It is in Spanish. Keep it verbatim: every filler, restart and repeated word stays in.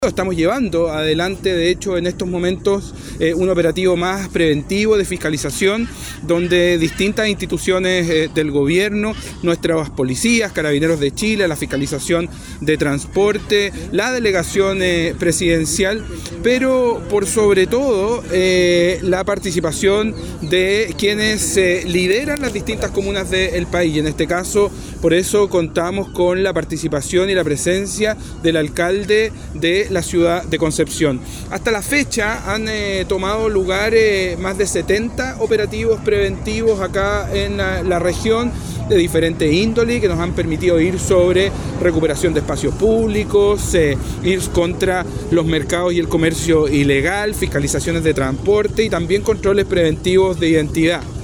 Estamos llevando adelante, de hecho, en estos momentos eh, un operativo más preventivo de fiscalización, donde distintas instituciones eh, del gobierno, nuestras policías, Carabineros de Chile, la fiscalización de transporte, la delegación eh, presidencial, pero por sobre todo eh, la participación de quienes eh, lideran las distintas comunas del país. Y en este caso, por eso contamos con la participación y la presencia del alcalde de la ciudad de Concepción. Hasta la fecha han eh, tomado lugar eh, más de setenta operativos preventivos acá en la, la región de diferente índole que nos han permitido ir sobre recuperación de espacios públicos, eh, ir contra los mercados y el comercio ilegal, fiscalizaciones de transporte y también controles preventivos de identidad.